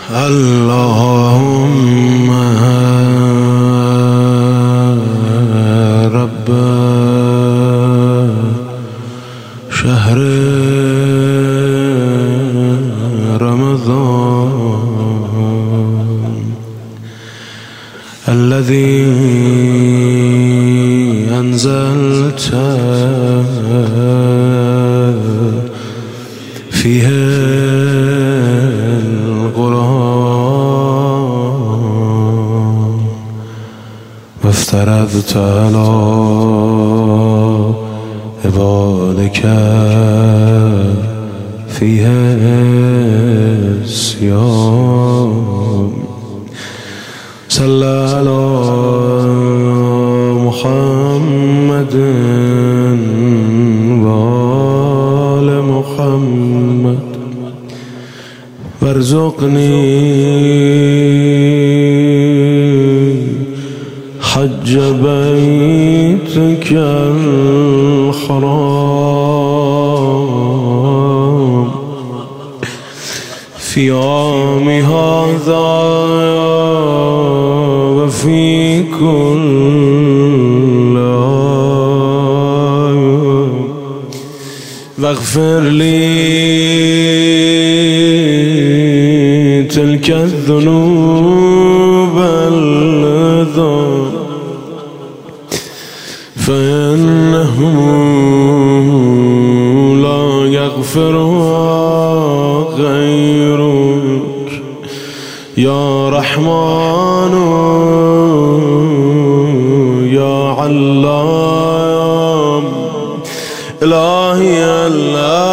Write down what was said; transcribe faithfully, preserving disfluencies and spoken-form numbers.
اللهم رب شهر رمضان الذي أنزلت فيه القرآن وافترضت على عبادك فيه الصيام صلى على محمد وآل محمد وارزقني حج بيتك الحرام في عام هذا وفي كل عام واغفر لي تلك الذنوب الذنوب فإنه لا يغفرها غيرك يا رحمن يا علام إلهي الله